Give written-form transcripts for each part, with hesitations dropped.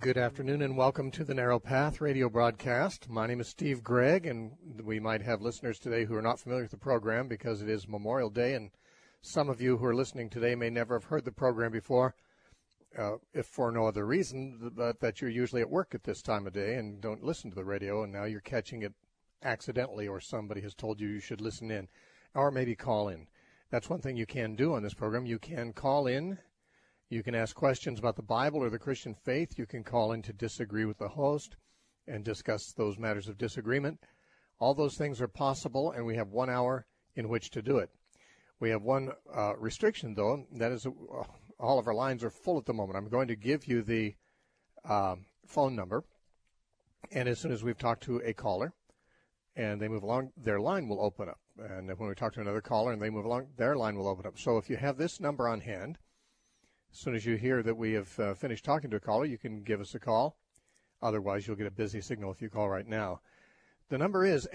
Good afternoon and welcome to the Narrow Path radio broadcast. My name is Steve Gregg, and we might have listeners today who are not familiar with the program because it is Memorial Day, and some of you who are listening today may never have heard the program before, if for no other reason but that you're usually at work at this time of day and don't listen to the radio, and now you're catching it accidentally or somebody has told you you should listen in, or maybe call in. That's one thing you can do on this program. You can call in. You can ask questions about the Bible or the Christian faith. You can call in to disagree with the host and discuss those matters of disagreement. All those things are possible, and we have 1 hour in which to do it. We have one restriction, though. That is, all of our lines are full at the moment. I'm going to give you the phone number, and as soon as we've talked to a caller and they move along, their line will open up. And when we talk to another caller and they move along, their line will open up. So if you have this number on hand, as soon as you hear that we have finished talking to a caller, you can give us a call. Otherwise, you'll get a busy signal if you call right now. The number is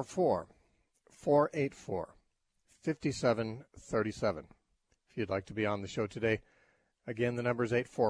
844-484-5737. If you'd like to be on the show today, again, the number is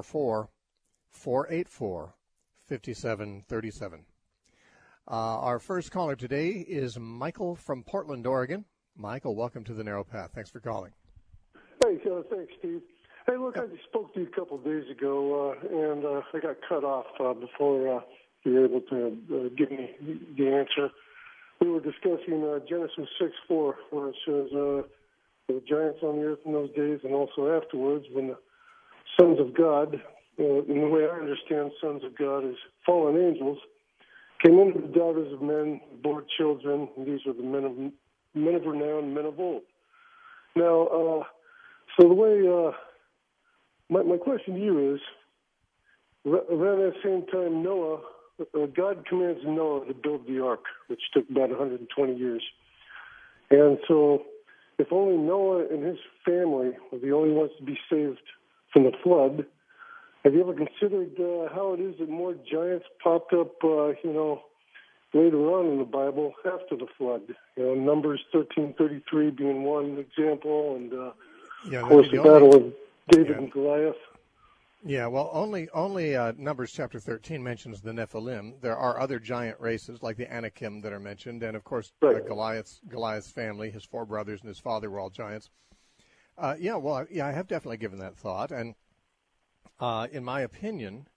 844-484-5737. Our first caller today is Michael from Portland, Oregon. Michael, welcome to the Narrow Path. Thanks for calling. Hey, thanks, Steve. Hey, look, I just spoke to you a couple of days ago, and I got cut off before you were able to give me the answer. We were discussing Genesis 6:4, where it says there were giants on the earth in those days, and also afterwards when the sons of God, in the way I understand sons of God is fallen angels, came into the daughters of men, bore children, and these are the men of renown, men of old. Now, so the way... My question to you is, around that same time, Noah, God commands Noah to build the ark, which took about 120 years. And so if only Noah and his family were the only ones to be saved from the flood, have you ever considered how it is that more giants popped up, later on in the Bible after the flood? Numbers 13:33 being one example, and, of course, the battle of David and Goliath. Yeah, well, only Numbers chapter 13 mentions the Nephilim. There are other giant races like the Anakim that are mentioned, and of course Goliath's family, his four brothers and his father were all giants. I have definitely given that thought, and in my opinion,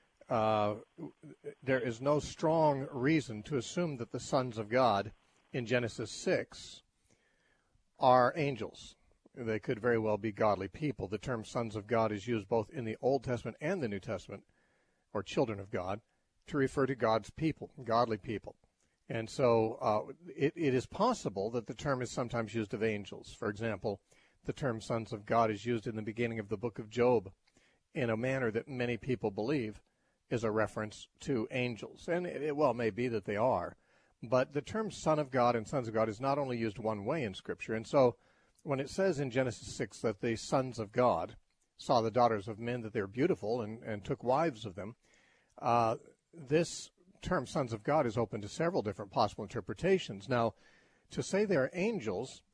there is no strong reason to assume that the sons of God in Genesis 6 are angels. They could very well be godly people. The term sons of God is used both in the Old Testament and the New Testament, or children of God, to refer to God's people, godly people. And so it is possible that the term is sometimes used of angels. For example, the term sons of God is used in the beginning of the book of Job in a manner that many people believe is a reference to angels. And it well may be that they are. But the term son of God and sons of God is not only used one way in Scripture. And so when it says in Genesis 6 that the sons of God saw the daughters of men, that they were beautiful and took wives of them, this term sons of God is open to several different possible interpretations. Now, to say they're angels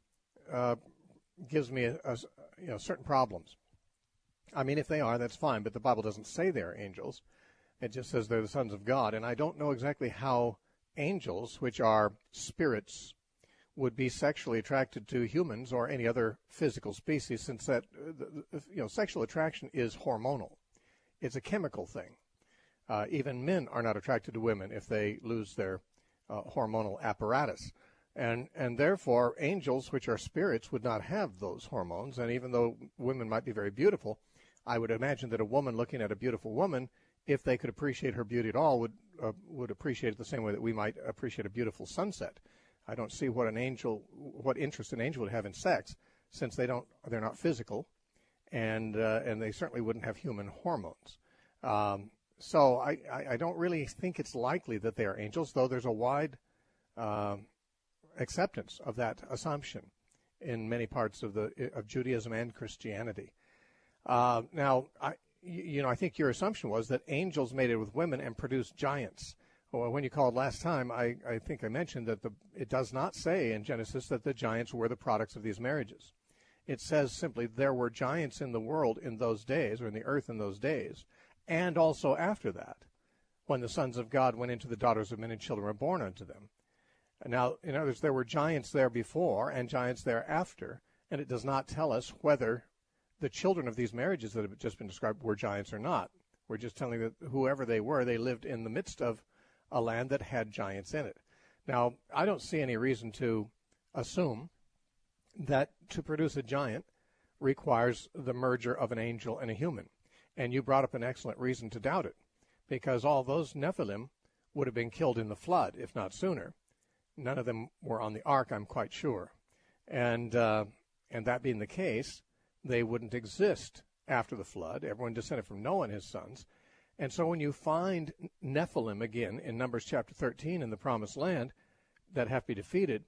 gives me certain problems. I mean, if they are, that's fine, but the Bible doesn't say they're angels. It just says they're the sons of God, and I don't know exactly how angels, which are spirits, would be sexually attracted to humans or any other physical species, since that sexual attraction is hormonal. It's a chemical thing. Even men are not attracted to women if they lose their hormonal apparatus. And therefore, angels, which are spirits, would not have those hormones. And even though women might be very beautiful, I would imagine that a woman looking at a beautiful woman, if they could appreciate her beauty at all, would appreciate it the same way that we might appreciate a beautiful sunset. I don't see what interest an angel would have in sex, since they're not physical, and they certainly wouldn't have human hormones. So I don't really think it's likely that they are angels, though there's a wide acceptance of that assumption in many parts of Judaism and Christianity. Now, I think your assumption was that angels mated with women and produced giants. Well, when you called last time, I think I mentioned that it does not say in Genesis that the giants were the products of these marriages. It says simply there were giants in the world in those days, or in the earth in those days, and also after that. when the sons of God went into the daughters of men and children were born unto them. Now, in other words, there were giants there before and giants thereafter, and it does not tell us whether the children of these marriages that have just been described were giants or not. We're just telling that whoever they were, they lived in the midst of a land that had giants in it. Now, I don't see any reason to assume that to produce a giant requires the merger of an angel and a human. And you brought up an excellent reason to doubt it, because all those Nephilim would have been killed in the flood, if not sooner. None of them were on the ark, I'm quite sure. And that being the case, they wouldn't exist after the flood. Everyone descended from Noah and his sons. And so when you find Nephilim again in Numbers chapter 13 in the Promised Land that have to be defeated,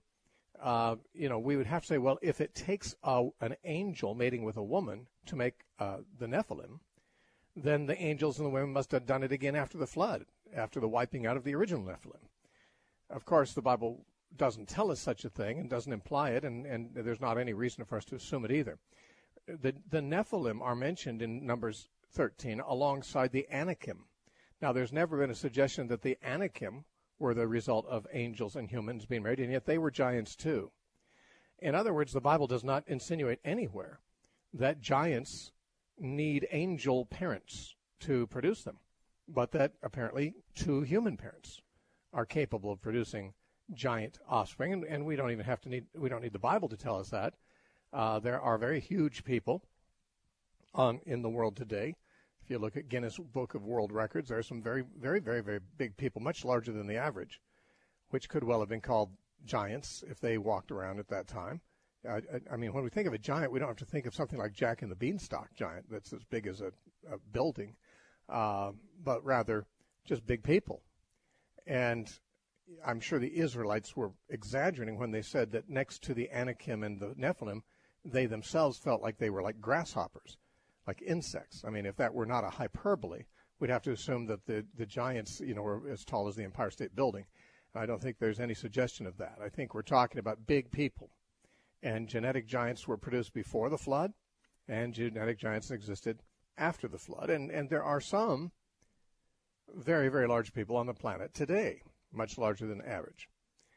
we would have to say, well, if it takes an angel mating with a woman to make the Nephilim, then the angels and the women must have done it again after the flood, after the wiping out of the original Nephilim. Of course, the Bible doesn't tell us such a thing and doesn't imply it, and there's not any reason for us to assume it either. The Nephilim are mentioned in Numbers 13 alongside the Anakim. Now, there's never been a suggestion that the Anakim were the result of angels and humans being married, and yet they were giants too. In other words, the Bible does not insinuate anywhere that giants need angel parents to produce them, but that apparently two human parents are capable of producing giant offspring, and we don't need the Bible to tell us that. There are very huge people in the world today. If you look at Guinness Book of World Records, there are some very, very, very, very big people, much larger than the average, which could well have been called giants if they walked around at that time. I mean, when we think of a giant, we don't have to think of something like Jack and the Beanstalk giant that's as big as a building, but rather just big people. And I'm sure the Israelites were exaggerating when they said that next to the Anakim and the Nephilim, they themselves felt like they were like grasshoppers, like insects. I mean, if that were not a hyperbole, we'd have to assume that the giants, were as tall as the Empire State Building. I don't think there's any suggestion of that. I think we're talking about big people. And genetic giants were produced before the flood, and genetic giants existed after the flood. And there are some very, very large people on the planet today, much larger than average.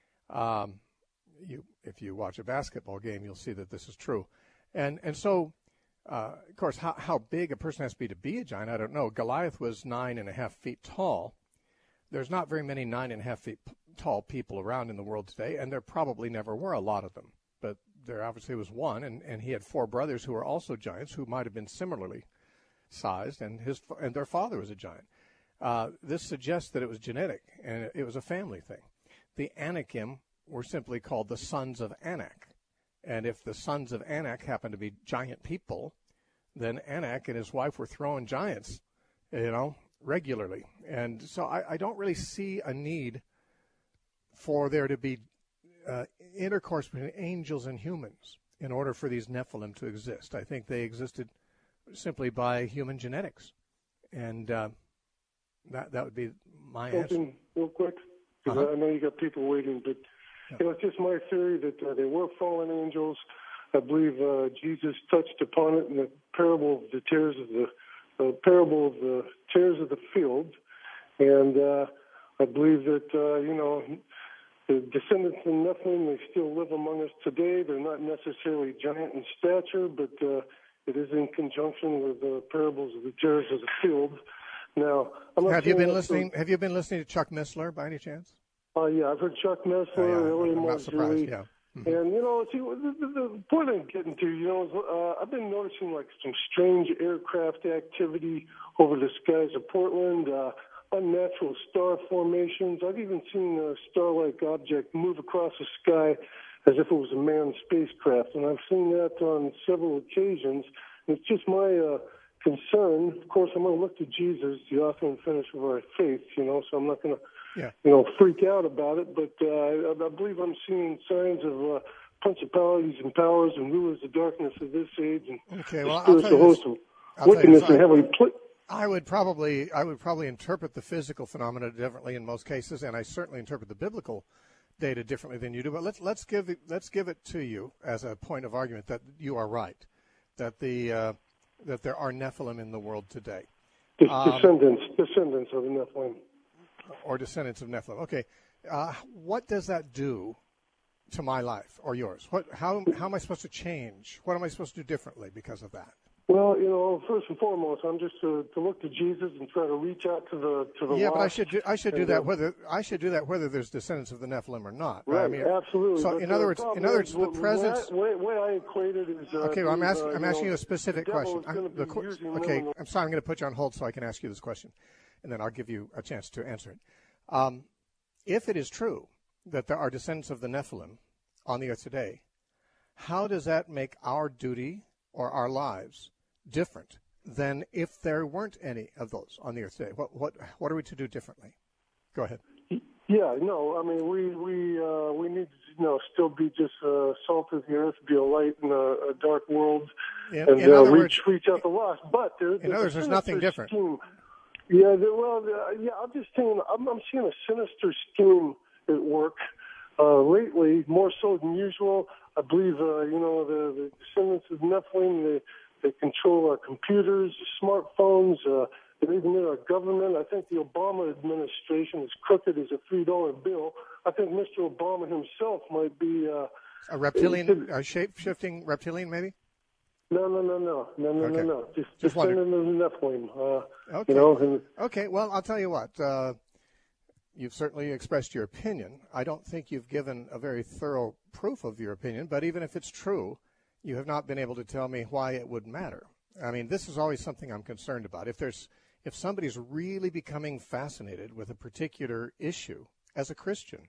If you watch a basketball game, you'll see that this is true. And so, of course, how big a person has to be a giant, I don't know. Goliath was 9.5 feet tall. There's not very many 9.5 feet tall people around in the world today, and there probably never were a lot of them. But there obviously was one, and he had 4 brothers who were also giants who might have been similarly sized, and their father was a giant. This suggests that it was genetic, and it was a family thing. The Anakim were simply called the sons of Anak. And if the sons of Anak happened to be giant people, then Anak and his wife were throwing giants, regularly. And so I don't really see a need for there to be intercourse between angels and humans in order for these Nephilim to exist. I think they existed simply by human genetics. And that would be my answer. Real quick, because I know you got people waiting, but it's just my theory that they were fallen angels. I believe Jesus touched upon it in the parable of the tares of the field, and I believe that the descendants of Nephilim, they still live among us today. They're not necessarily giant in stature, but it is in conjunction with the parables of the tares of the field. Now, have you been listening to Chuck Missler by any chance? Yeah, I've heard Chuck Missler. I'm not surprised. Yeah. Mm-hmm. And see, the point I'm getting to, is I've been noticing like some strange aircraft activity over the skies of Portland, unnatural star formations. I've even seen a star-like object move across the sky as if it was a manned spacecraft, and I've seen that on several occasions. And it's just my concern. Of course, I'm going to look to Jesus, the author and finisher of our faith, so I'm not going to freak out about it, but I believe I'm seeing signs of principalities and powers and rulers of darkness of this age and spiritual hosts of wickedness in heavenly places. I would probably interpret the physical phenomena differently in most cases, and I certainly interpret the biblical data differently than you do. But let's give it to you as a point of argument that you are right, that that there are Nephilim in the world today. Descendants of the Nephilim. or descendants of Nephilim. Okay, what does that do to my life or yours? How am I supposed to change? What am I supposed to do differently because of that? Well, first and foremost, I'm just to look to Jesus and try to reach out to the yeah, lost. but I should do that whether there's descendants of the Nephilim or not. Right, I mean, absolutely. So but in other words, the presence. The way I equate it is. Okay, well, I'm asking you a specific question. I'm sorry, I'm going to put you on hold so I can ask you this question, and then I'll give you a chance to answer it. If it is true that there are descendants of the Nephilim on the earth today, how does that make our duty or our lives different than if there weren't any of those on the earth today? What are we to do differently? Go ahead. Yeah, no, I mean we need to still be just salt of the earth, be a light in a dark world, and reach out the lost. But there's nothing different. Scheme. Yeah, I'm just saying I'm seeing a sinister scheme at work lately, more so than usual. I believe the descendants of Nephilim. They control our computers, smartphones. They're even in our government. I think the Obama administration is crooked as a $3 bill. I think Mr. Obama himself might be a reptilian, a shape-shifting reptilian, maybe. No. Just descendant of Nephilim. Okay. Okay. Well, I'll tell you what. You've certainly expressed your opinion. I don't think you've given a very thorough proof of your opinion. But even if it's true, you have not been able to tell me why it would matter. I mean, this is always something I'm concerned about. If somebody's really becoming fascinated with a particular issue as a Christian,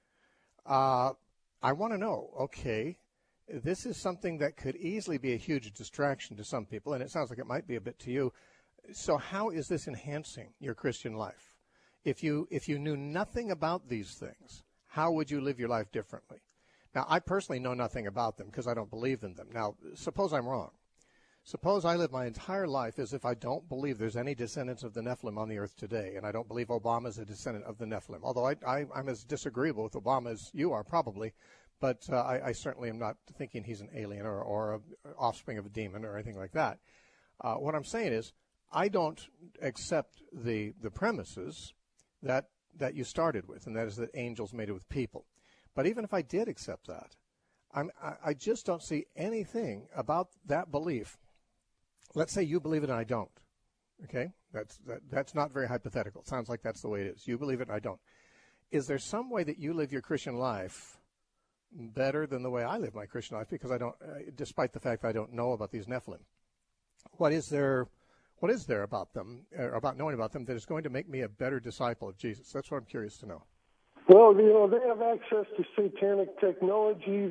I want to know, okay, this is something that could easily be a huge distraction to some people, and it sounds like it might be a bit to you. So how is this enhancing your Christian life? If you knew nothing about these things, how would you live your life differently? Now, I personally know nothing about them because I don't believe in them. Now, suppose I'm wrong. Suppose I live my entire life as if I don't believe there's any descendants of the Nephilim on the earth today, and I don't believe Obama is a descendant of the Nephilim, although I'm as disagreeable with Obama as you are probably, but I certainly am not thinking he's an alien or an offspring of a demon or anything like that. What I'm saying is I don't accept the premises that you started with, and that is that angels made it with people. But even if I did accept that, I just don't see anything about that belief. Let's say you believe it and I don't. Okay? That's not very hypothetical. It sounds like that's the way it is. You believe it and I don't. Is there some way that you live your Christian life better than the way I live my Christian life? Because I don't, despite the fact that I don't know about these Nephilim. What is there about them, or about knowing about them, that is going to make me a better disciple of Jesus? That's what I'm curious to know. Well, they have access to satanic technology.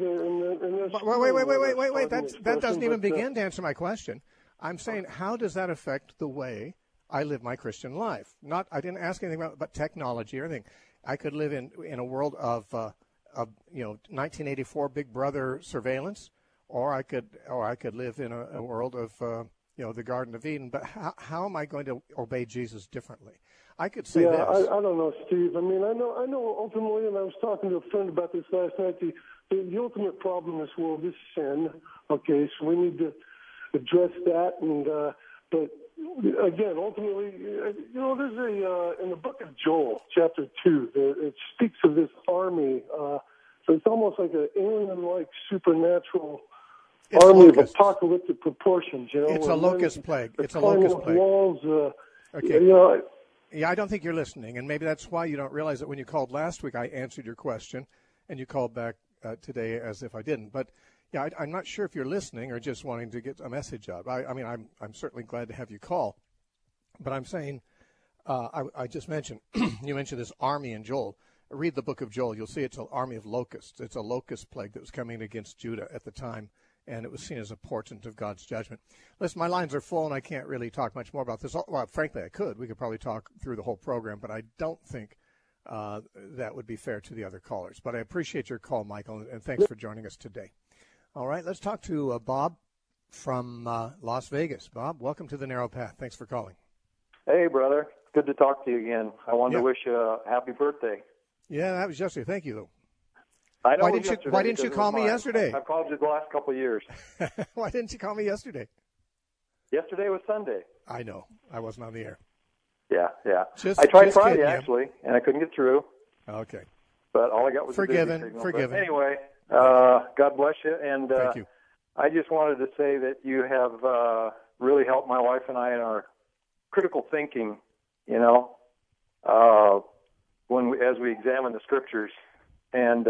Wait. That doesn't even begin to answer my question. I'm saying, how does that affect the way I live my Christian life? I didn't ask anything about technology or anything. I could live in a world of 1984 Big Brother surveillance, or I could live in a world of the Garden of Eden. But how am I going to obey Jesus differently? I could say this. I don't know, Steve. I mean, I know ultimately, and I was talking to a friend about this last night, the ultimate problem in this world is sin. Okay, so we need to address that. And but again, ultimately, there's in the book of Joel, chapter 2, it speaks of this army. So it's almost like an alien-like supernatural army of apocalyptic proportions. It's a locust plague. It's a locust plague. Walls. Okay. Yeah, I don't think you're listening, and maybe that's why you don't realize that when you called last week, I answered your question, and you called back today as if I didn't. But yeah, I'm not sure if you're listening or just wanting to get a message out. I'm certainly glad to have you call, but I'm saying I just mentioned you mentioned this army in Joel. Read the book of Joel. You'll see it's an army of locusts. It's a locust plague that was coming against Judah at the time, and it was seen as a portent of God's judgment. Listen, my lines are full, and I can't really talk much more about this. Well, frankly, I could. We could probably talk through the whole program, but I don't think that would be fair to the other callers. But I appreciate your call, Michael, and thanks for joining us today. All right, let's talk to Bob from Las Vegas. Bob, welcome to the Narrow Path. Thanks for calling. Hey, brother. Good to talk to you again. I wanted to wish you a happy birthday. Yeah, that was yesterday. Thank you, though. I know. Why didn't you call me yesterday? I've called you the last couple of years. Why didn't you call me yesterday? Yesterday was Sunday. I know. I wasn't on the air. Yeah. Just, I tried just Friday, kidding, actually, and I couldn't get through. Okay. But all I got was Forgiven. a busy signal. Forgiven. But anyway, God bless you. And Thank you. I just wanted to say that you have really helped my wife and I in our critical thinking, as we examine the scriptures. And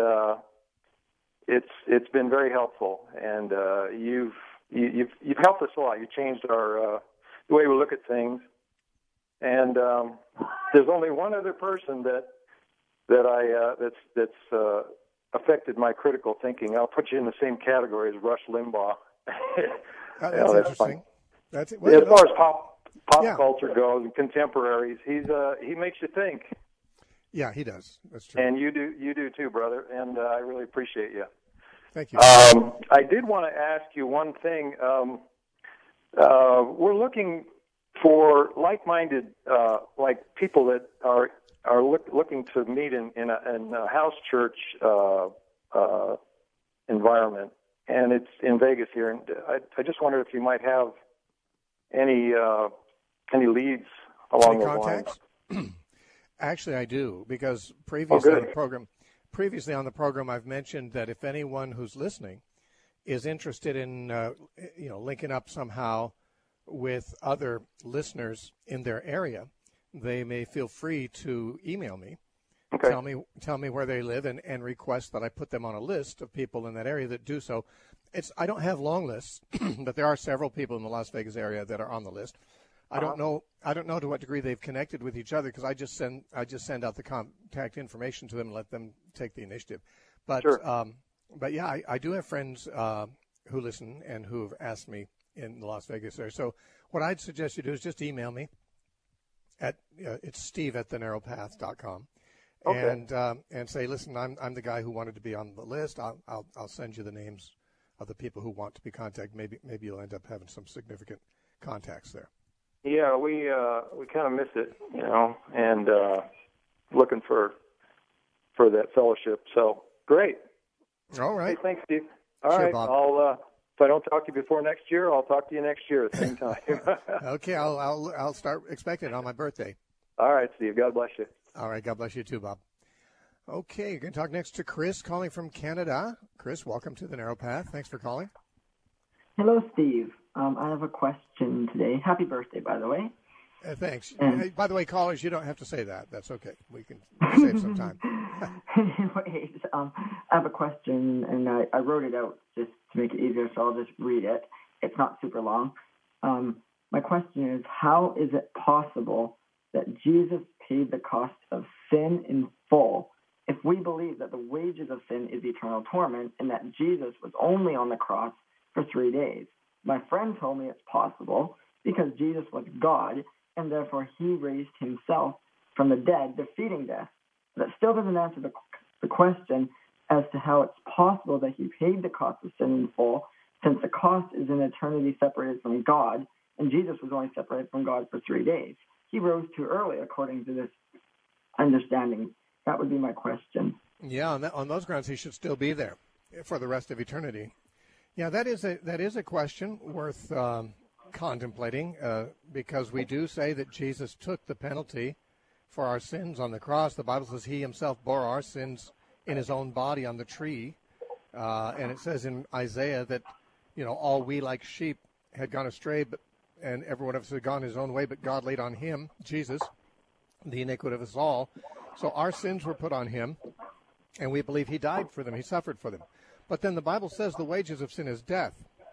it's been very helpful. And you've helped us a lot. You changed our the way we look at things. And there's only one other person that's affected my critical thinking. I'll put you in the same category as Rush Limbaugh. That's interesting. Funny. That's as far as pop yeah. culture goes and contemporaries, he makes you think. Yeah, he does. That's true. And you do too, brother. And I really appreciate you. Thank you. I did want to ask you one thing. We're looking for like-minded, like people that are looking to meet in a house church environment, and it's in Vegas here. And I just wondered if you might have any leads along those lines. Actually, I do, because previously on the program, I've mentioned that if anyone who's listening is interested in linking up somehow with other listeners in their area, they may feel free to email me. Okay. Tell me where they live and request that I put them on a list of people in that area that do so. I don't have long lists, but there are several people in the Las Vegas area that are on the list. I don't know to what degree they've connected with each other, because I just send out the contact information to them and let them take the initiative. But sure. But yeah, I do have friends who listen and who have asked me in the Las Vegas area. So what I'd suggest you do is just email me at it's steve@thenarrowpath.com. Okay. And say, listen, I'm the guy who wanted to be on the list. I'll send you the names of the people who want to be contacted. Maybe you'll end up having some significant contacts there. Yeah, we kind of miss it, and looking for that fellowship. So great. All right. Hey, thanks, Steve. All sure, right, Bob. If I don't talk to you before next year, I'll talk to you next year at the same time. Okay, I'll start expecting it on my birthday. All right, Steve. God bless you. All right, God bless you too, Bob. Okay, you're going to talk next to Chris, calling from Canada. Chris, welcome to the Narrow Path. Thanks for calling. Hello, Steve. I have a question today. Happy birthday, by the way. Thanks. Hey, by the way, callers, you don't have to say that. That's okay. We can save some time. Anyways, I have a question, and I wrote it out just to make it easier, so I'll just read it. It's not super long. My question is, how is it possible that Jesus paid the cost of sin in full if we believe that the wages of sin is eternal torment and that Jesus was only on the cross for 3 days? My friend told me it's possible because Jesus was God, and therefore he raised himself from the dead, defeating death. That still doesn't answer the question as to how it's possible that he paid the cost of sin in full, since the cost is an eternity separated from God, and Jesus was only separated from God for 3 days. He rose too early, according to this understanding. That would be my question. Yeah, on those grounds, he should still be there for the rest of eternity. Yeah, that is a question worth contemplating, because we do say that Jesus took the penalty for our sins on the cross. The Bible says he himself bore our sins in his own body on the tree, and it says in Isaiah that all we like sheep had gone astray, and every one of us had gone his own way, but God laid on him, Jesus, the iniquity of us all. So our sins were put on him, and we believe he died for them. He suffered for them. But then the Bible says the wages of sin is death.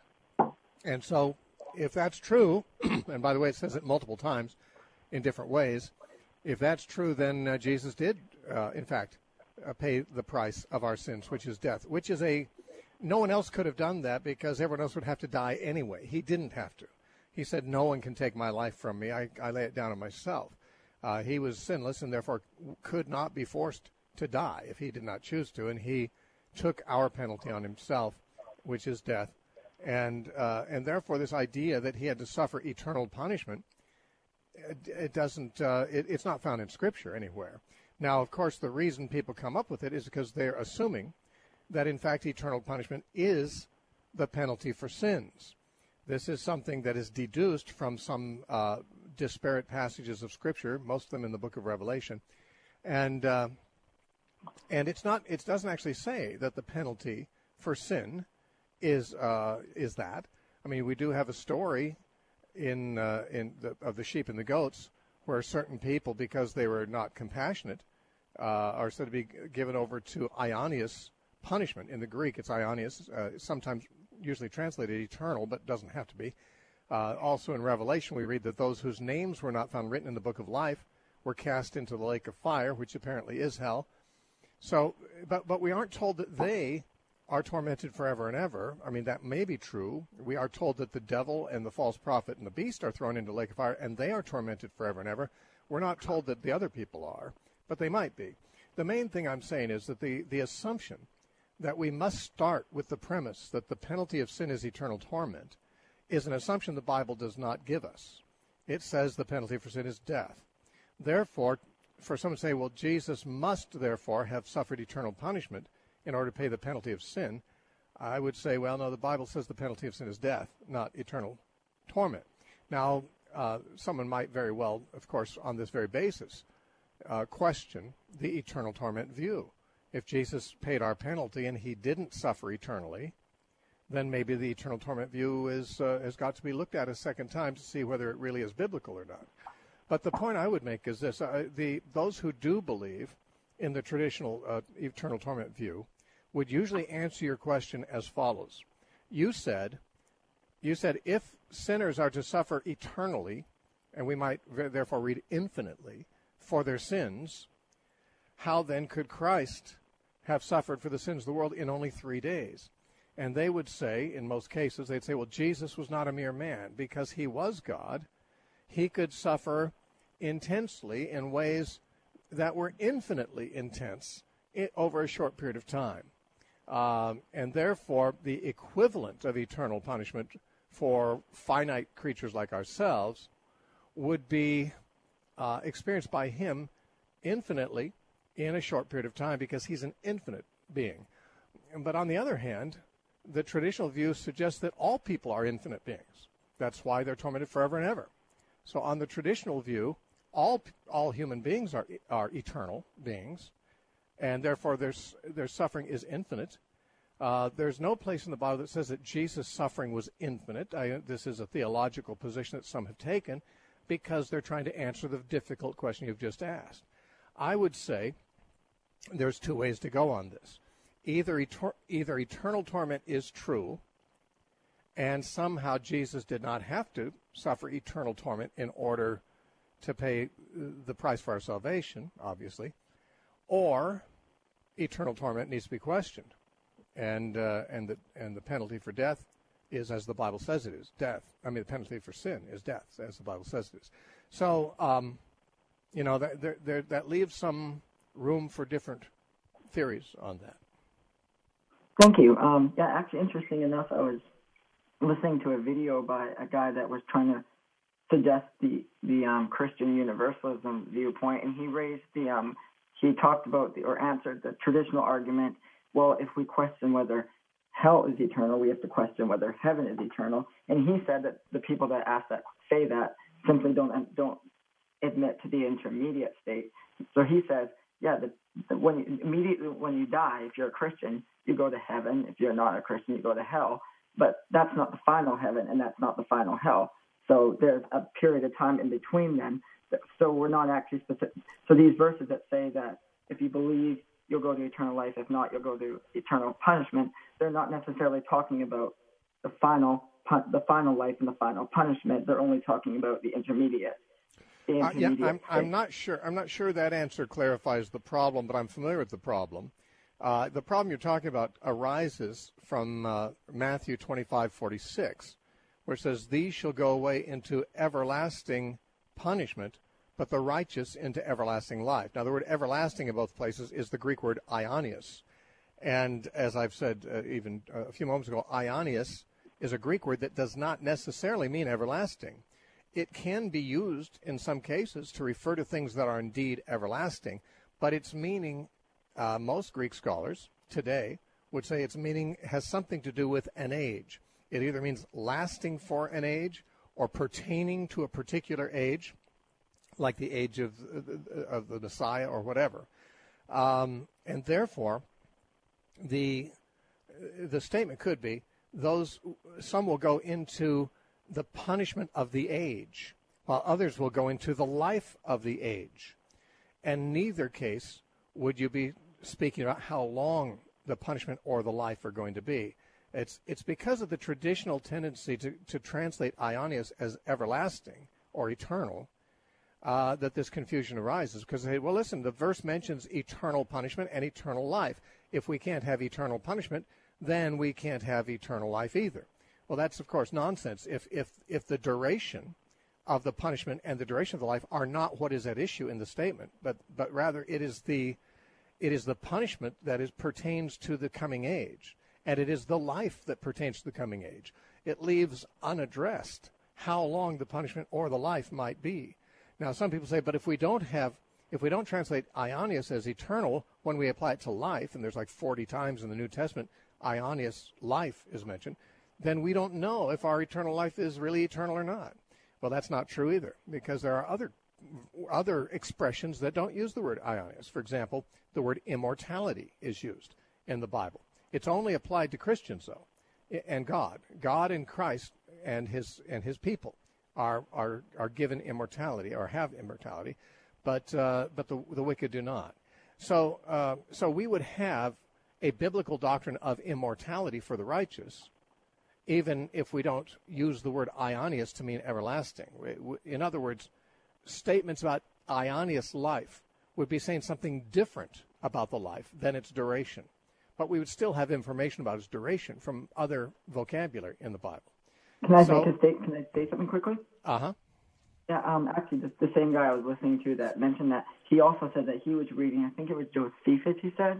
And so if that's true, and by the way, it says it multiple times in different ways, if that's true, then Jesus did, in fact, pay the price of our sins, which is death, which is no one else could have done that because everyone else would have to die anyway. He didn't have to. He said, no one can take my life from me. I lay it down on myself. He was sinless and therefore could not be forced to die if he did not choose to, and he took our penalty on himself, which is death. And therefore this idea that he had to suffer eternal punishment, it's not found in Scripture anywhere. Now, of course, the reason people come up with it is because they're assuming that, in fact, eternal punishment is the penalty for sins. This is something that is deduced from some disparate passages of Scripture, most of them in the book of Revelation, and it doesn't actually say that the penalty for sin is that. I mean, we do have a story of the sheep and the goats, where certain people, because they were not compassionate, are said to be given over to aionios punishment. In the Greek, it's aionios, sometimes usually translated eternal, but doesn't have to be. Also in Revelation, we read that those whose names were not found written in the book of life were cast into the lake of fire, which apparently is hell. So, but we aren't told that they are tormented forever and ever. I mean, that may be true. We are told that the devil and the false prophet and the beast are thrown into the lake of fire, and they are tormented forever and ever. We're not told that the other people are, but they might be. The main thing I'm saying is that the assumption that we must start with the premise that the penalty of sin is eternal torment is an assumption the Bible does not give us. It says the penalty for sin is death. Therefore, for someone to say, well, Jesus must therefore have suffered eternal punishment in order to pay the penalty of sin, I would say, well, no, the Bible says the penalty of sin is death, not eternal torment. Now, someone might very well, of course, on this very basis, question the eternal torment view. If Jesus paid our penalty and he didn't suffer eternally, then maybe the eternal torment view has got to be looked at a second time to see whether it really is biblical or not. But the point I would make is this. Those who do believe in the traditional eternal torment view would usually answer your question as follows. You said if sinners are to suffer eternally, and we might therefore read infinitely, for their sins, how then could Christ have suffered for the sins of the world in only 3 days? And they would say, in most cases, they'd say, well, Jesus was not a mere man. Because he was God, he could suffer intensely in ways that were infinitely intense over a short period of time. And therefore, the equivalent of eternal punishment for finite creatures like ourselves would be experienced by him infinitely in a short period of time, because he's an infinite being. But on the other hand, the traditional view suggests that all people are infinite beings. That's why they're tormented forever and ever. So on the traditional view, all human beings are eternal beings, and therefore their suffering is infinite. There's no place in the Bible that says that Jesus' suffering was infinite. This is a theological position that some have taken because they're trying to answer the difficult question you've just asked. I would say there's two ways to go on this. Either eternal torment is true, and somehow Jesus did not have to suffer eternal torment in order to pay the price for our salvation, obviously, or eternal torment needs to be questioned, and the penalty for death is, as the Bible says it is, death. I mean, the penalty for sin is death, as the Bible says it is. So, that leaves some room for different theories on that. Thank you. Actually, interesting enough, I was listening to a video by a guy that was trying to suggest the Christian universalism viewpoint, and he talked about or answered the traditional argument. Well, if we question whether hell is eternal, we have to question whether heaven is eternal. And he said that the people that say that simply don't admit to the intermediate state. So he says, when you die, if you're a Christian, you go to heaven. If you're not a Christian, you go to hell. But that's not the final heaven, and that's not the final hell. So there's a period of time in between them. So we're not actually specific. So these verses that say that if you believe, you'll go to eternal life. If not, you'll go to eternal punishment. They're not necessarily talking about the final life and the final punishment. They're only talking about the intermediate. I'm not sure that answer clarifies the problem, but I'm familiar with the problem. The problem you're talking about arises from Matthew 25:46, where it says, "These shall go away into everlasting punishment, but the righteous into everlasting life." Now, the word everlasting in both places is the Greek word aionios. And as I've said even a few moments ago, aionios is a Greek word that does not necessarily mean everlasting. It can be used in some cases to refer to things that are indeed everlasting, but its meaning, most Greek scholars today would say its meaning has something to do with an age. It either means lasting for an age or pertaining to a particular age, like the age of the Messiah or whatever. And therefore, the statement could be, some will go into the punishment of the age, while others will go into the life of the age. And neither case would you be speaking about how long the punishment or the life are going to be. It's because of the traditional tendency to translate aionios as everlasting or eternal that this confusion arises. Because they say, well, listen, the verse mentions eternal punishment and eternal life. If we can't have eternal punishment, then we can't have eternal life either. Well, that's, of course, nonsense. If the duration of the punishment and the duration of the life are not what is at issue in the statement, but rather it is the punishment that pertains to the coming age, and it is the life that pertains to the coming age. It leaves unaddressed how long the punishment or the life might be. Now, some people say, but if we don't translate aionios as eternal when we apply it to life, and there's like 40 times in the New Testament aionios, life, is mentioned, then we don't know if our eternal life is really eternal or not. Well, that's not true either, because there are other expressions that don't use the word aionios. For example, the word immortality is used in the Bible. It's only applied to Christians, though, and God and Christ and his people are given immortality or have immortality, but the wicked do not. So we would have a biblical doctrine of immortality for the righteous, even if we don't use the word aionios to mean everlasting. In other words, statements about aionios life would be saying something different about the life than its duration. But we would still have information about its duration from other vocabulary in the Bible. Can I say something quickly? Uh-huh. Yeah, actually, the same guy I was listening to that mentioned that, he also said that he was reading, I think it was Josephus, he said,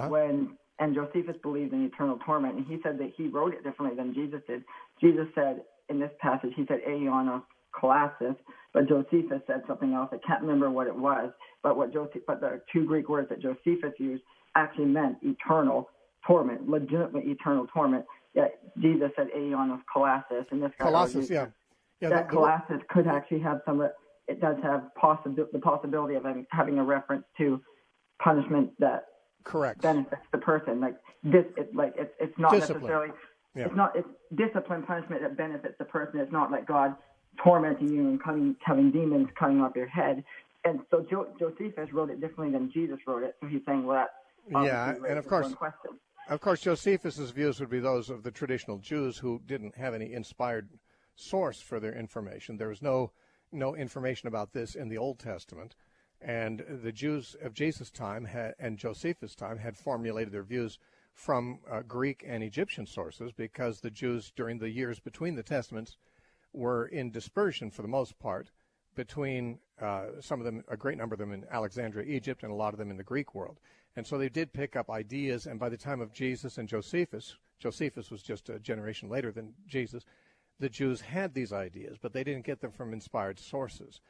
and Josephus believed in eternal torment, and he said that he wrote it differently than Jesus did. Jesus said, in this passage, he said, aionos kolassis, but Josephus said something else. I can't remember what it was, but the two Greek words that Josephus used actually meant eternal torment, legitimately eternal torment. Yet Jesus said aionos kolassis, and this guy kolassis, yeah. That kolassis could actually have it does have the possibility of having a reference to punishment that benefits the person. Like this, it's not discipline. Necessarily. Yeah. It's discipline, punishment that benefits the person. It's not like God tormenting you and having demons coming off your head. And so Josephus wrote it differently than Jesus wrote it. So he's saying, well, that and of course, Josephus's views would be those of the traditional Jews who didn't have any inspired source for their information. There was no information about this in the Old Testament, and the Jews of Jesus' time and Josephus' time had formulated their views from Greek and Egyptian sources, because the Jews during the years between the Testaments were in dispersion for the most part between some of them, a great number of them in Alexandria, Egypt, and a lot of them in the Greek world. And so they did pick up ideas, and by the time of Jesus and Josephus was just a generation later than Jesus, the Jews had these ideas, but they didn't get them from inspired sources.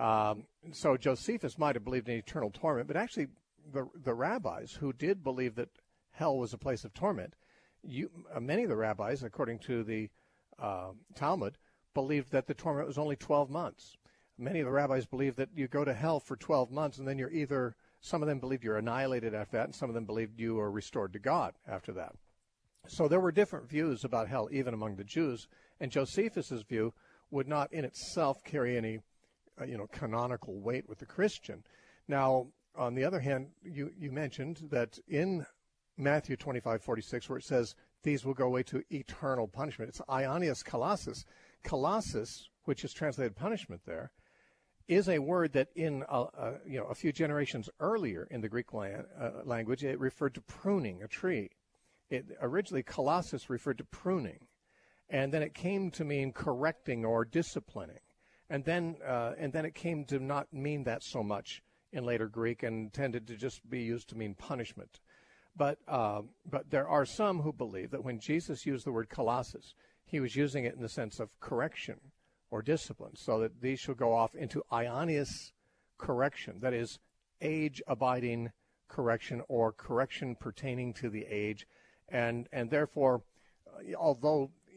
So Josephus might have believed in eternal torment, but actually the rabbis who did believe that hell was a place of torment, many of the rabbis, according to the Talmud, believed that the torment was only 12 months. Many of the rabbis believed that you go to hell for 12 months, and then some of them believed you're annihilated after that, and some of them believed you are restored to God after that. So there were different views about hell, even among the Jews, and Josephus's view would not in itself carry any, canonical weight with the Christian. Now, on the other hand, you mentioned that in Matthew 25:46, where it says these will go away to eternal punishment, it's aionios kolassis. Kolassis, which is translated punishment there, is a word that in a few generations earlier in the Greek language, it referred to pruning a tree. Originally, kolassis referred to pruning, and then it came to mean correcting or disciplining, and then it came to not mean that so much in later Greek, and tended to just be used to mean punishment. But there are some who believe that when Jesus used the word kolassis, he was using it in the sense of correction or discipline, so that these shall go off into aionios correction, that is, age-abiding correction or correction pertaining to the age. And therefore, although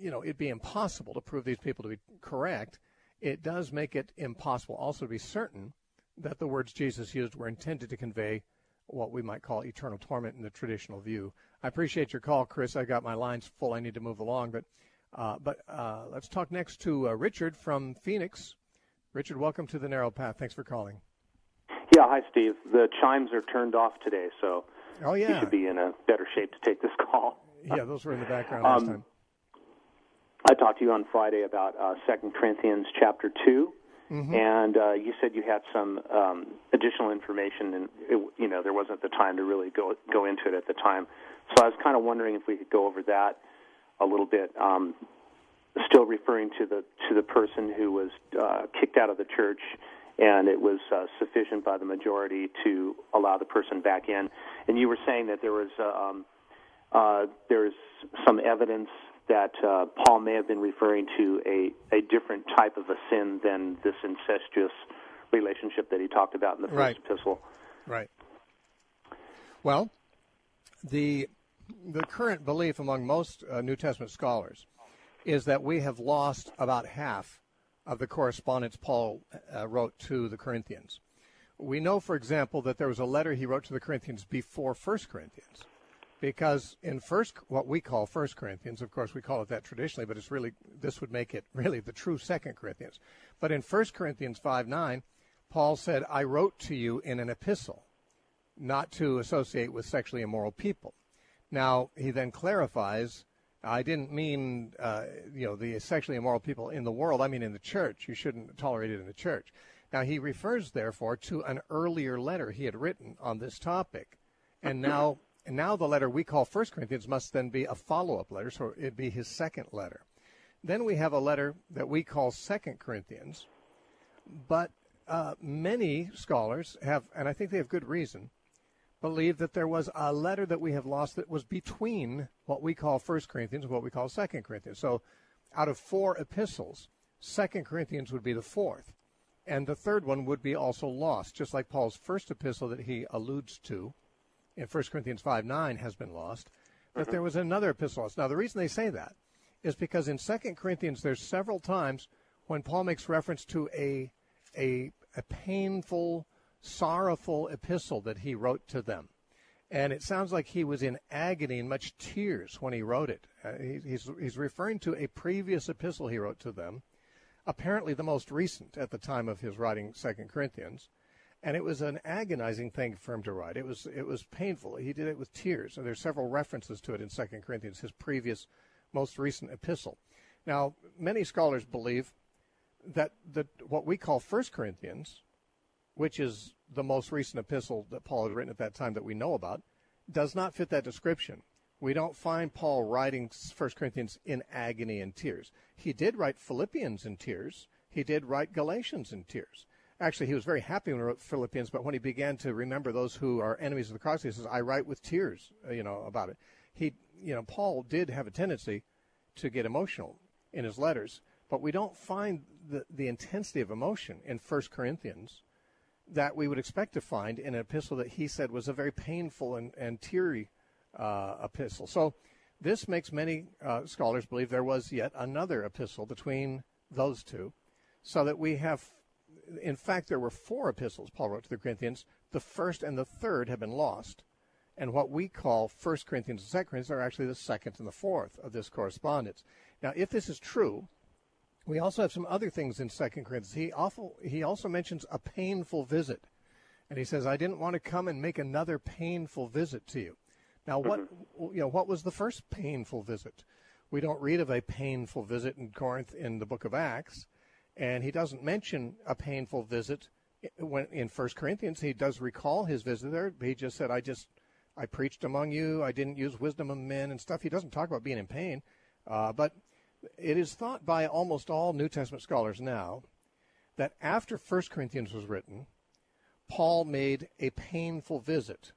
it'd be impossible to prove these people to be correct, it does make it impossible also to be certain that the words Jesus used were intended to convey what we might call eternal torment in the traditional view. I appreciate your call, Chris. I got my lines full. I need to move along, but let's talk next to Richard from Phoenix. Richard, welcome to the Narrow Path. Thanks for calling. Yeah, hi, Steve. The chimes are turned off today, so you should be in a better shape to take this call. Yeah, those were in the background last time. I talked to you on Friday about 2 Corinthians chapter 2, and you said you had some additional information, and there wasn't the time to really go into it at the time. So I was kind of wondering if we could go over that a little bit. Still referring to the person who was kicked out of the church, and it was sufficient by the majority to allow the person back in. And you were saying that there's some evidence that Paul may have been referring to a different type of a sin than this incestuous relationship that he talked about in the first epistle. Right. Well, the current belief among most New Testament scholars is that we have lost about half of the correspondence Paul wrote to the Corinthians. We know, for example, that there was a letter he wrote to the Corinthians before 1 Corinthians, because in what we call 1 Corinthians, of course we call it that traditionally, but this would make it really the true 2 Corinthians. But in 1 Corinthians 5:9, Paul said, I wrote to you in an epistle, not to associate with sexually immoral people. Now, he then clarifies, I didn't mean, the sexually immoral people in the world. I mean in the church. You shouldn't tolerate it in the church. Now, he refers, therefore, to an earlier letter he had written on this topic. And now the letter we call 1 Corinthians must then be a follow-up letter, so it'd be his second letter. Then we have a letter that we call 2 Corinthians. But many scholars have, and I think they have good reason, believe that there was a letter that we have lost that was between what we call 1 Corinthians and what we call 2 Corinthians. So out of 4 epistles, 2 Corinthians would be the 4th. And the third one would be also lost, just like Paul's first epistle that he alludes to in 1 Corinthians 5:9 has been lost. But there was another epistle lost. Now, the reason they say that is because in 2 Corinthians there's several times when Paul makes reference to a painful, sorrowful epistle that he wrote to them. And it sounds like he was in agony and much tears when he wrote it. He's referring to a previous epistle he wrote to them, apparently the most recent at the time of his writing 2 Corinthians. And it was an agonizing thing for him to write. It was painful. He did it with tears. And there's several references to it in 2 Corinthians, his previous, most recent epistle. Now, many scholars believe that what we call 1 Corinthians, which is the most recent epistle that Paul had written at that time that we know about, does not fit that description. We don't find Paul writing 1 Corinthians in agony and tears. He did write Philippians in tears. He did write Galatians in tears. Actually, he was very happy when he wrote Philippians, but when he began to remember those who are enemies of the cross, he says, I write with tears, about it. Paul did have a tendency to get emotional in his letters, but we don't find the intensity of emotion in 1 Corinthians that we would expect to find in an epistle that he said was a very painful and teary epistle. So this makes many scholars believe there was yet another epistle between those two, so that we have, in fact, there were 4 epistles Paul wrote to the Corinthians. The first and the third have been lost. And what we call 1 Corinthians and 2 Corinthians are actually the second and the fourth of this correspondence. Now, if this is true, we also have some other things in 2 Corinthians. He also mentions a painful visit. And he says, I didn't want to come and make another painful visit to you. Now, what was the first painful visit? We don't read of a painful visit in Corinth in the book of Acts. And he doesn't mention a painful visit when in 1 Corinthians. He does recall his visit there. He just said, I preached among you. I didn't use wisdom of men and stuff. He doesn't talk about being in pain. But it is thought by almost all New Testament scholars now that after 1 Corinthians was written, Paul made a painful visit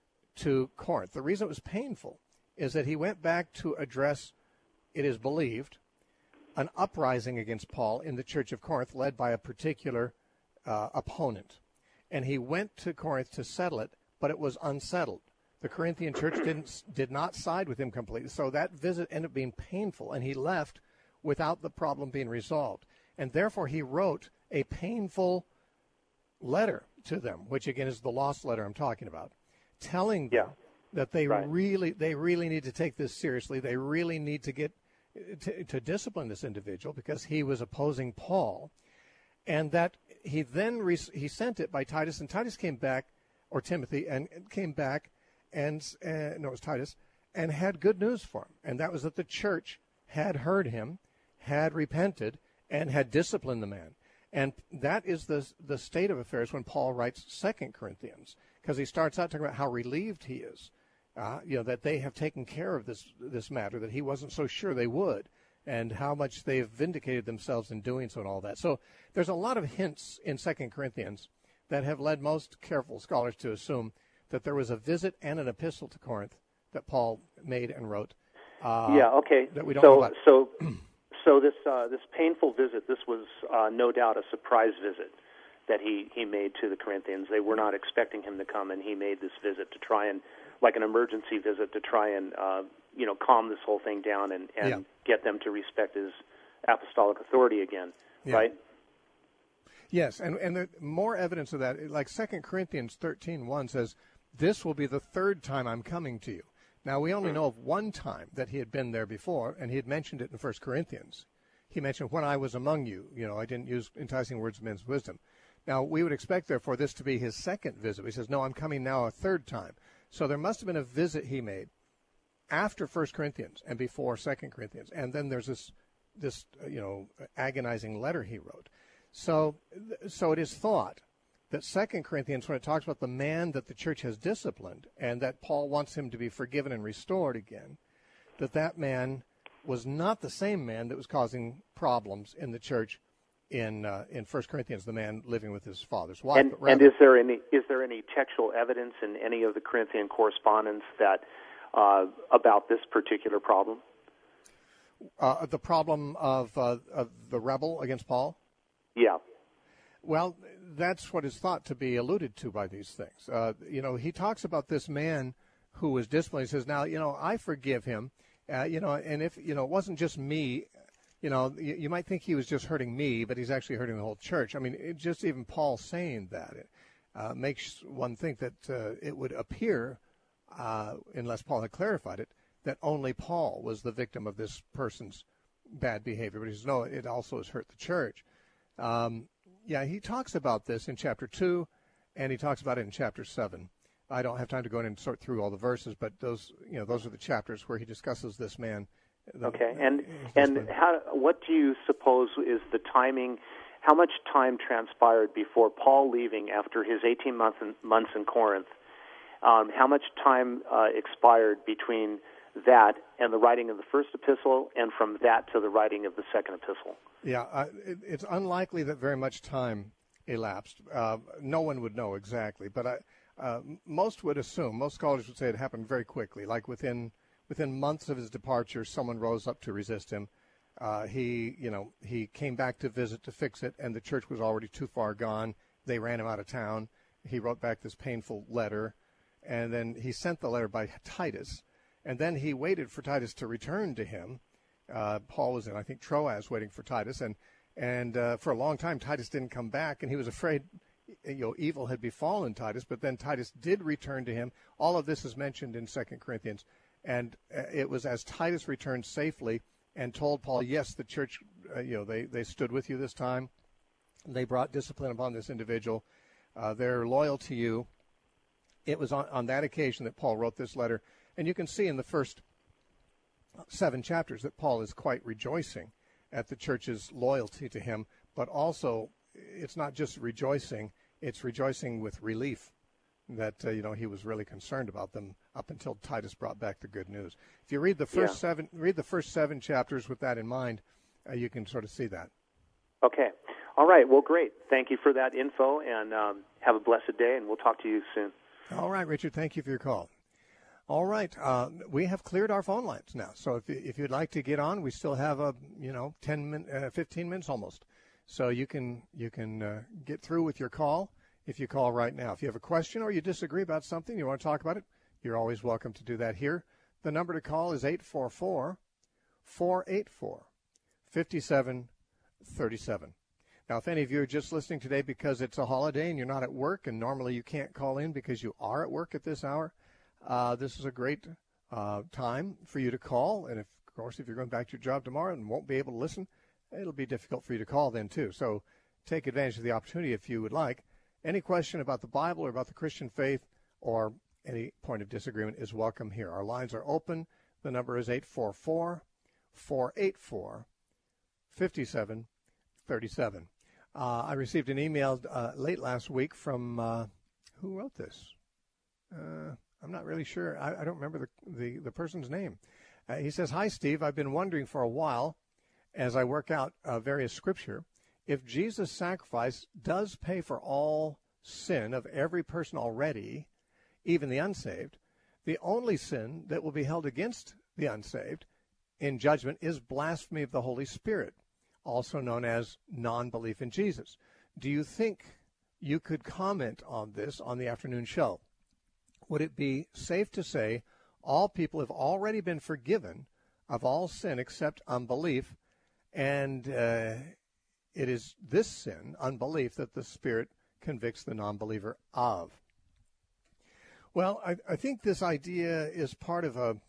to Corinth. The reason it was painful is that he went back to address, it is believed, an uprising against Paul in the church of Corinth led by a particular opponent. And he went to Corinth to settle it, but it was unsettled. The Corinthian church did not side with him completely. So that visit ended up being painful, and he left without the problem being resolved. And therefore, he wrote a painful letter to them, which again is the lost letter I'm talking about, telling them that they really need to take this seriously. They really need to get to discipline this individual because he was opposing Paul, and that he then he sent it by Titus, and Titus came back, or Timothy, and came back, and no, it was Titus, and had good news for him, and that was that the church had heard him, had repented, and had disciplined the man. And that is the state of affairs when Paul writes 2 Corinthians, because he starts out talking about how relieved he is, that they have taken care of this matter, that he wasn't so sure they would, and how much they've vindicated themselves in doing so and all that. So there's a lot of hints in 2 Corinthians that have led most careful scholars to assume that there was a visit and an epistle to Corinth that Paul made and wrote. That we don't know about. So this painful visit, this was no doubt a surprise visit that he made to the Corinthians. They were not expecting him to come, and he made this visit to try and, like an emergency visit, to try and calm this whole thing down and get them to respect his apostolic authority again, right? Yes, and there's more evidence of that. Like 2 Corinthians 13:1 says, "This will be the third time I'm coming to you." Now, we only know of one time that he had been there before, and he had mentioned it in 1 Corinthians. He mentioned, "When I was among you, I didn't use enticing words of men's wisdom." Now, we would expect, therefore, this to be his second visit. He says, "No, I'm coming now a third time." So there must have been a visit he made after 1 Corinthians and before 2 Corinthians. And then there's this agonizing letter he wrote. So it is thought that 2 Corinthians, when it talks about the man that the church has disciplined and that Paul wants him to be forgiven and restored again, that man was not the same man that was causing problems in the church in 1 Corinthians, the man living with his father's wife. And is there any textual evidence in any of the Corinthian correspondence that about this particular problem? The problem of the rebel against Paul? Yeah. Well, that's what is thought to be alluded to by these things. He talks about this man who was disciplined. He says, "Now, I forgive him, and if, it wasn't just me, you might think he was just hurting me, but he's actually hurting the whole church." I mean, just even Paul saying that, it makes one think that it would appear, unless Paul had clarified it, that only Paul was the victim of this person's bad behavior. But he says, no, it also has hurt the church. He talks about this in chapter 2, and he talks about it in chapter 7. I don't have time to go in and sort through all the verses, but those are the chapters where he discusses this man. Okay, and what do you suppose is the timing? How much time transpired before Paul leaving after his 18 months in Corinth? How much time expired between that and the writing of the first epistle, and from that to the writing of the second epistle? Yeah, it's unlikely that very much time elapsed. No one would know exactly, but most would assume, most scholars would say it happened very quickly, like within months of his departure, someone rose up to resist him. He came back to visit to fix it, and the church was already too far gone. They ran him out of town. He wrote back this painful letter, and then he sent the letter by Titus, and then he waited for Titus to return to him. Paul was in, I think, Troas waiting for Titus, and for a long time Titus didn't come back, and he was afraid evil had befallen Titus, but then Titus did return to him. All of this is mentioned in 2 Corinthians, and it was as Titus returned safely and told Paul, yes, the church, they stood with you this time. They brought discipline upon this individual. They're loyal to you. It was on that occasion that Paul wrote this letter. And you can see in the first 7 chapters that Paul is quite rejoicing at the church's loyalty to him, but also it's not just rejoicing, it's rejoicing with relief that he was really concerned about them up until Titus brought back the good news. If you read the first seven chapters with that in mind, you can sort of see that. Okay. All right. Well, great. Thank you for that info, and have a blessed day, and we'll talk to you soon. All right, Richard. Thank you for your call. All right. We have cleared our phone lines now. So if you'd like to get on, we still have 15 minutes almost. So you can get through with your call if you call right now. If you have a question or you disagree about something, you want to talk about it, you're always welcome to do that here. The number to call is 844-484-5737. Now, if any of you are just listening today because it's a holiday and you're not at work, and normally you can't call in because you are at work at this hour, this is a great time for you to call. And, of course, if you're going back to your job tomorrow and won't be able to listen, it'll be difficult for you to call then, too. So take advantage of the opportunity if you would like. Any question about the Bible or about the Christian faith or any point of disagreement is welcome here. Our lines are open. The number is 844-484-5737. I received an email late last week from, who wrote this? I'm not really sure. I don't remember the person's name. He says, "Hi, Steve. I've been wondering for a while as I work out various scripture if Jesus' sacrifice does pay for all sin of every person already, even the unsaved. The only sin that will be held against the unsaved in judgment is blasphemy of the Holy Spirit, also known as non-belief in Jesus. Do you think you could comment on this on the afternoon show? Would it be safe to say all people have already been forgiven of all sin except unbelief, and it is this sin, unbelief, that the Spirit convicts the non-believer of?" Well, I think this idea is part of a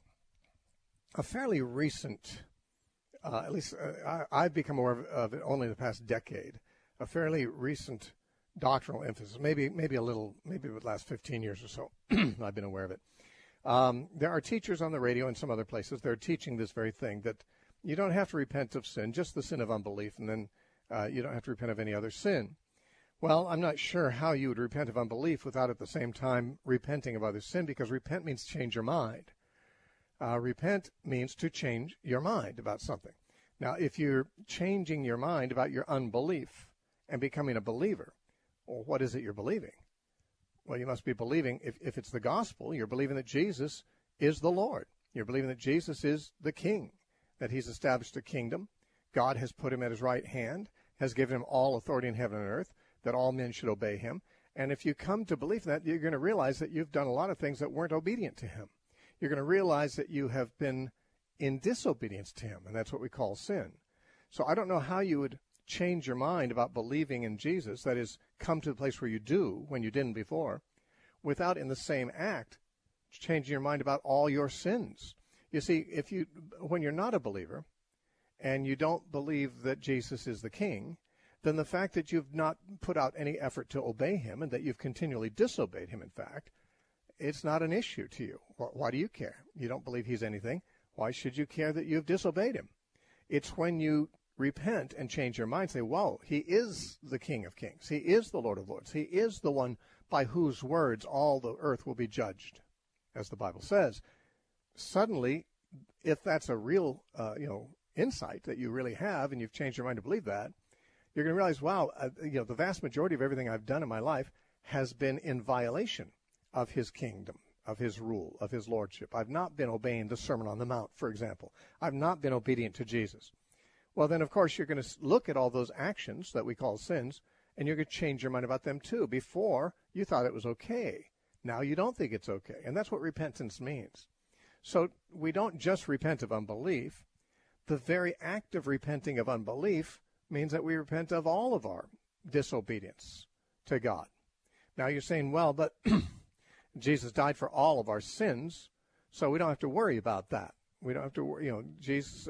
fairly recent, at least I've become aware of it only in the past decade, a fairly recent doctrinal emphasis, maybe the last 15 years or so. I've been aware of it. There are teachers on the radio and some other places that are teaching this very thing, that you don't have to repent of sin, just the sin of unbelief, and then you don't have to repent of any other sin. Well, I'm not sure how you would repent of unbelief without at the same time repenting of other sin, because repent means change your mind. Repent means to change your mind about something. Now, if you're changing your mind about your unbelief and becoming a believer, well, what is it you're believing? Well, you must be believing, if it's the gospel, you're believing that Jesus is the Lord. You're believing that Jesus is the King, that he's established a kingdom. God has put him at his right hand, has given him all authority in heaven and earth, that all men should obey him. And if you come to believe that, you're going to realize that you've done a lot of things that weren't obedient to him. You're going to realize that you have been in disobedience to him, and that's what we call sin. So I don't know how you would change your mind about believing in Jesus, that is, come to the place where you do when you didn't before, without in the same act changing your mind about all your sins. You see, when you're not a believer and you don't believe that Jesus is the King, then the fact that you've not put out any effort to obey him and that you've continually disobeyed him, in fact, it's not an issue to you. Why do you care? You don't believe he's anything. Why should you care that you've disobeyed him? It's when you repent and change your mind, say, whoa, he is the King of Kings. He is the Lord of Lords. He is the one by whose words all the earth will be judged, as the Bible says. Suddenly, if that's a real insight that you really have, and you've changed your mind to believe that, you're going to realize, wow, the vast majority of everything I've done in my life has been in violation of his kingdom, of his rule, of his lordship. I've not been obeying the Sermon on the Mount, for example. I've not been obedient to Jesus. Well, then, of course, you're going to look at all those actions that we call sins, and you're going to change your mind about them, too. Before, you thought it was okay. Now you don't think it's okay. And that's what repentance means. So we don't just repent of unbelief. The very act of repenting of unbelief means that we repent of all of our disobedience to God. Now you're saying, well, but Jesus died for all of our sins, so we don't have to worry about that. We don't have to worry, Jesus,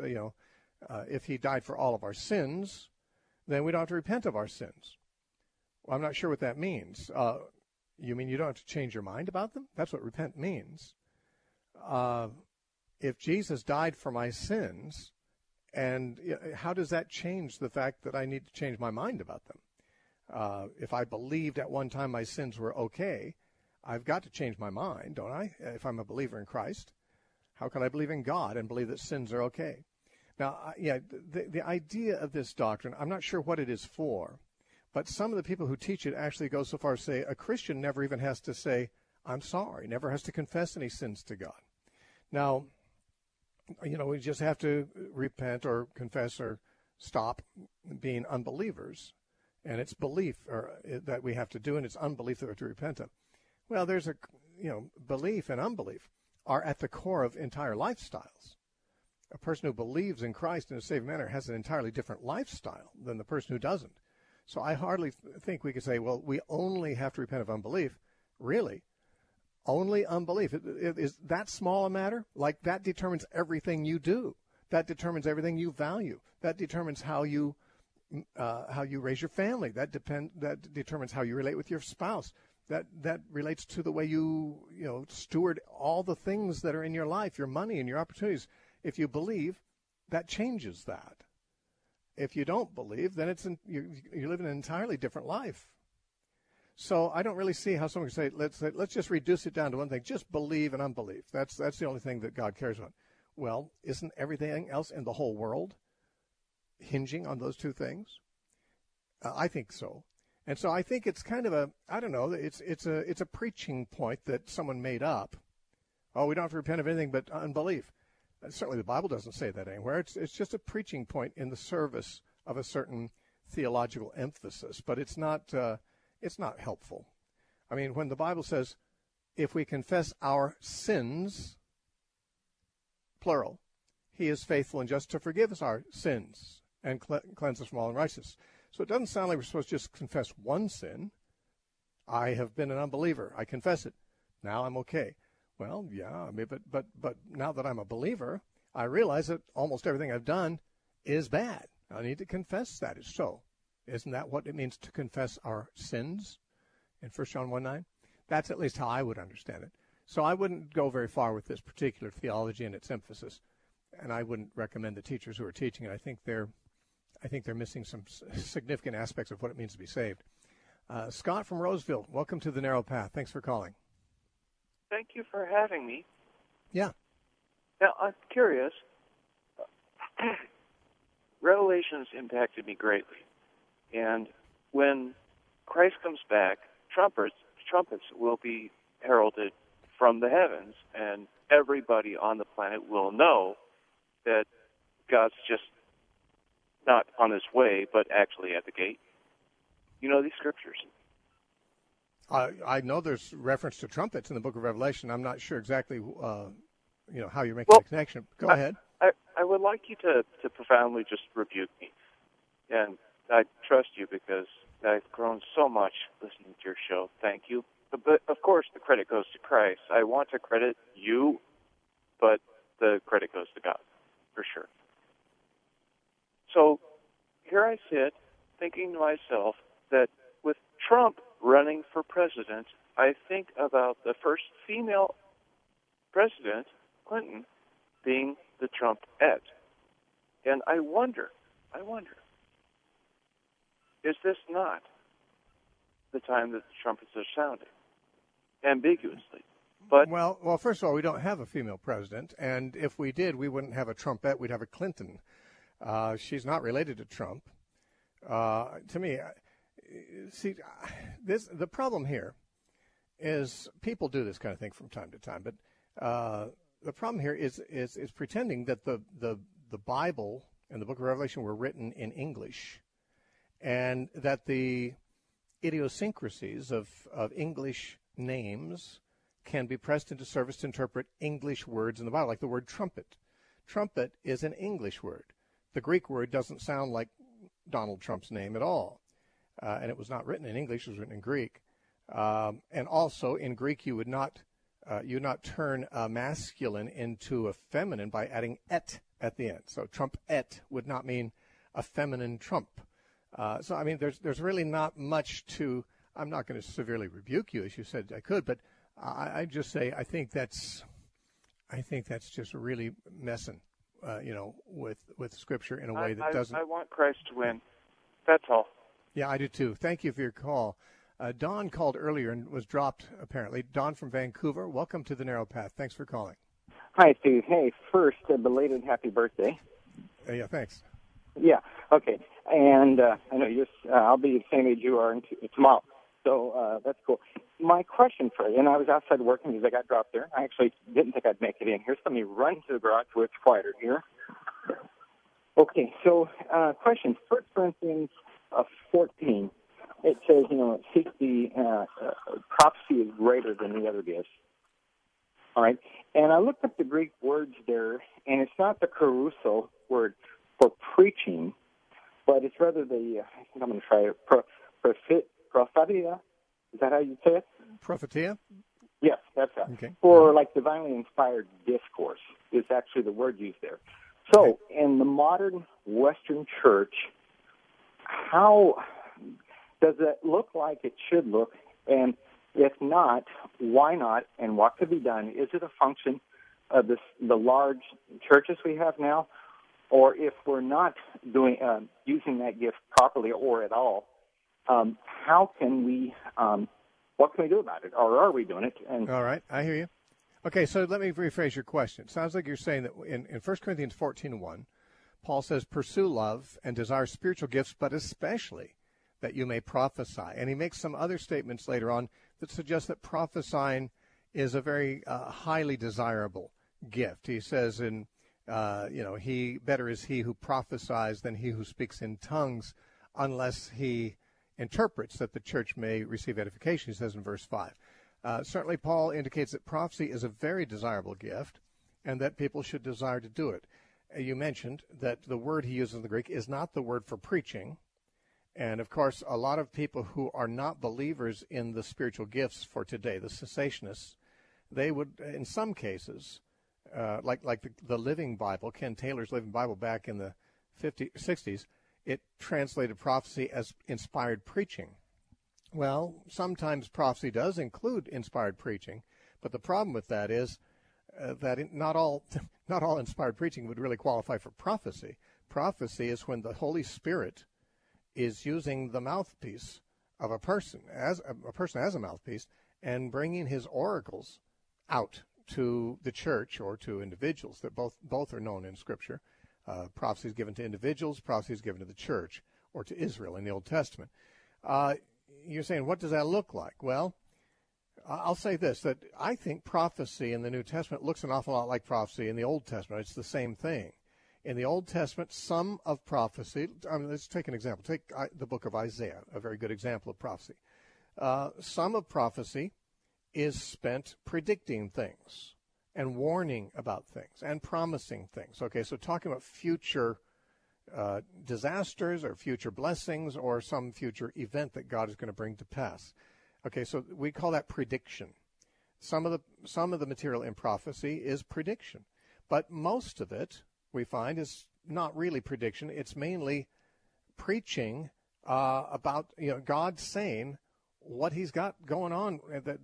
if he died for all of our sins, then we don't have to repent of our sins. Well, I'm not sure what that means. You mean you don't have to change your mind about them? That's what repent means. If Jesus died for my sins, and how does that change the fact that I need to change my mind about them? If I believed at one time my sins were okay, I've got to change my mind, don't I? If I'm a believer in Christ, how can I believe in God and believe that sins are okay? Now, the idea of this doctrine, I'm not sure what it is for, but some of the people who teach it actually go so far as to say a Christian never even has to say, I'm sorry, never has to confess any sins to God. Now, we just have to repent or confess or stop being unbelievers. And it's belief that we have to do, and it's unbelief that we have to repent of. Well, there's belief and unbelief are at the core of entire lifestyles. A person who believes in Christ in a saving manner has an entirely different lifestyle than the person who doesn't. So I hardly think we could say, well, we only have to repent of unbelief. Really? Only unbelief? Is that small a matter? Like, that determines everything you do. That determines everything you value. That determines how you raise your family. That determines how you relate with your spouse. That relates to the way you steward all the things that are in your life, your money and your opportunities. If you believe, that changes that. If you don't believe, then you live in an entirely different life. So I don't really see how someone can say, let's just reduce it down to one thing. Just believe and unbelief. That's the only thing that God cares about. Well, isn't everything else in the whole world hinging on those two things? I think so. And so I think it's kind of it's a preaching point that someone made up. Oh, we don't have to repent of anything but unbelief. Certainly the Bible doesn't say that anywhere. It's just a preaching point in the service of a certain theological emphasis, but it's not helpful. I mean, when the Bible says, if we confess our sins, plural, he is faithful and just to forgive us our sins and cleanse us from all unrighteousness. So it doesn't sound like we're supposed to just confess one sin. I have been an unbeliever. I confess it. Now I'm okay. Well, yeah, I mean, but now that I'm a believer, I realize that almost everything I've done is bad. I need to confess that is so. Isn't that what it means to confess our sins in 1 John 1:9? That's at least how I would understand it. So I wouldn't go very far with this particular theology and its emphasis, and I wouldn't recommend the teachers who are teaching it. I think they're missing some significant aspects of what it means to be saved. Scott from Roseville, welcome to the Narrow Path. Thanks for calling. Thank you for having me. Yeah. Now, I'm curious. Revelations impacted me greatly. And when Christ comes back, trumpets will be heralded from the heavens, and everybody on the planet will know that God's just not on his way, but actually at the gate. You know these scriptures. I know there's reference to trumpets in the book of Revelation. I'm not sure exactly, how you're making the connection. Go ahead. I would like you to profoundly just rebuke me. And I trust you because I've grown so much listening to your show. Thank you. But, of course, the credit goes to Christ. I want to credit you, but the credit goes to God, for sure. So here I sit thinking to myself that with Trump running for president, I think about the first female president, Clinton, being the Trumpette. And I wonder, is this not the time that the trumpets are sounding? Ambiguously. But well, first of all, we don't have a female president, and if we did, we wouldn't have a Trumpette, we'd have a Clinton. She's not related to Trump. To me, see, the problem here is people do this kind of thing from time to time, but the problem here is pretending that the Bible and the book of Revelation were written in English, and that the idiosyncrasies of English names can be pressed into service to interpret English words in the Bible, like the word trumpet. Trumpet is an English word. The Greek word doesn't sound like Donald Trump's name at all. And it was not written in English, it was written in Greek. And also in Greek, you would not turn a masculine into a feminine by adding et at the end. So trumpet would not mean a feminine trump. So I mean, there's really not much to. I'm not going to severely rebuke you, as you said I could, but I just say I think that's just really messing, with Scripture in a way that doesn't. I want Christ to win. That's all. Yeah, I do too. Thank you for your call. Don called earlier and was dropped, apparently. Don from Vancouver, welcome to the Narrow Path. Thanks for calling. Hi, Steve. Hey, first, a belated happy birthday. Yeah, thanks. Yeah, okay. And I know I'll be the same age you are tomorrow, so that's cool. My question for you, and I was outside working because I got dropped there. I actually didn't think I'd make it in here, so let me run to the garage where it's quieter here. Okay, so question, 1 Corinthians 14. It says, seek the prophecy is greater than the other gifts. All right. And I looked up the Greek words there, and it's not the caruso word for preaching, but it's rather the, I think I'm going to try it, prophetia. Is that how you say it? Prophetia? Yes, that's right. Okay. For like divinely inspired discourse is actually the word used there. So in the modern Western church, how does it look like it should look? And if not, why not? And what could be done? Is it a function of the large churches we have now? Or if we're not doing using that gift properly or at all, how can we, what can we do about it? Or are we doing it? And all right, I hear you. Okay, so let me rephrase your question. It sounds like you're saying that in 1 Corinthians 14:1, Paul says, pursue love and desire spiritual gifts, but especially that you may prophesy. And he makes some other statements later on that suggest that prophesying is a very highly desirable gift. He says better is he who prophesies than he who speaks in tongues, unless he interprets, that the church may receive edification, he says in verse 5. Certainly Paul indicates that prophecy is a very desirable gift and that people should desire to do it. You mentioned that the word he uses in the Greek is not the word for preaching. And, of course, a lot of people who are not believers in the spiritual gifts for today, the cessationists, they would, in some cases, like the Living Bible, Ken Taylor's Living Bible back in the 60s, it translated prophecy as inspired preaching. Well, sometimes prophecy does include inspired preaching, but the problem with that is that not all inspired preaching would really qualify for prophecy. Prophecy is when the Holy Spirit is using the mouthpiece of a person as a mouthpiece and bringing his oracles out to the church or to individuals. That both are known in Scripture. Prophecy is given to individuals. Prophecy is given to the church or to Israel in the Old Testament. You're saying, what does that look like? Well, I'll say this, that I think prophecy in the New Testament looks an awful lot like prophecy in the Old Testament. It's the same thing. In the Old Testament, some of prophecy, let's take an example. Take the book of Isaiah, a very good example of prophecy. Some of prophecy is spent predicting things and warning about things and promising things. Okay, so talking about future disasters or future blessings or some future event that God is going to bring to pass. Okay, so we call that prediction. Some of the material in prophecy is prediction, but most of it we find is not really prediction. It's mainly preaching about God saying what He's got going on,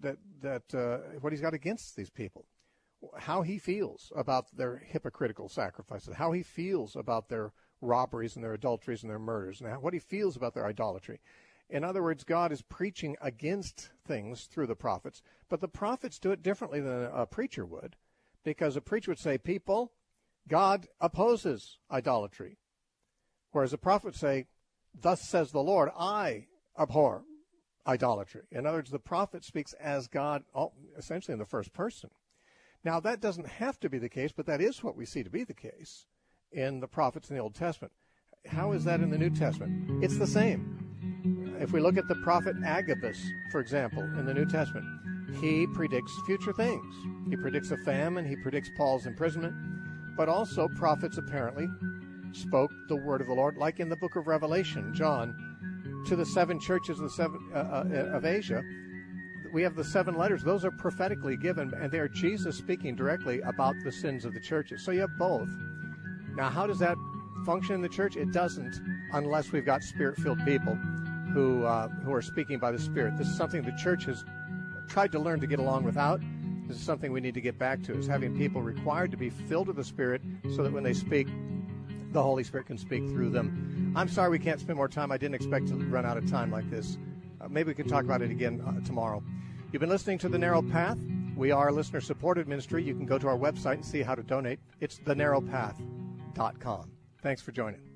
what He's got against these people, how He feels about their hypocritical sacrifices, how He feels about their robberies and their adulteries and their murders, and what He feels about their idolatry. In other words, God is preaching against things through the prophets, but the prophets do it differently than a preacher would, because a preacher would say, people, God opposes idolatry, whereas a prophet would say, thus says the Lord, I abhor idolatry. In other words, the prophet speaks as God, essentially in the first person. Now, that doesn't have to be the case, but that is what we see to be the case in the prophets in the Old Testament. How is that in the New Testament? It's the same. If we look at the prophet Agabus, for example, in the New Testament, he predicts future things. He predicts a famine, he predicts Paul's imprisonment, but also prophets apparently spoke the word of the Lord, like in the book of Revelation, John, to the 7 churches of Asia. We have the 7 letters. Those are prophetically given, and they are Jesus speaking directly about the sins of the churches. So you have both. Now, how does that function in the church? It doesn't unless we've got Spirit-filled people who are speaking by the Spirit. This is something the church has tried to learn to get along without. This is something we need to get back to, is having people required to be filled with the Spirit so that when they speak, the Holy Spirit can speak through them. I'm sorry we can't spend more time. I didn't expect to run out of time like this. Maybe we can talk about it again tomorrow. You've been listening to The Narrow Path. We are a listener-supported ministry. You can go to our website and see how to donate. It's thenarrowpath.com. Thanks for joining.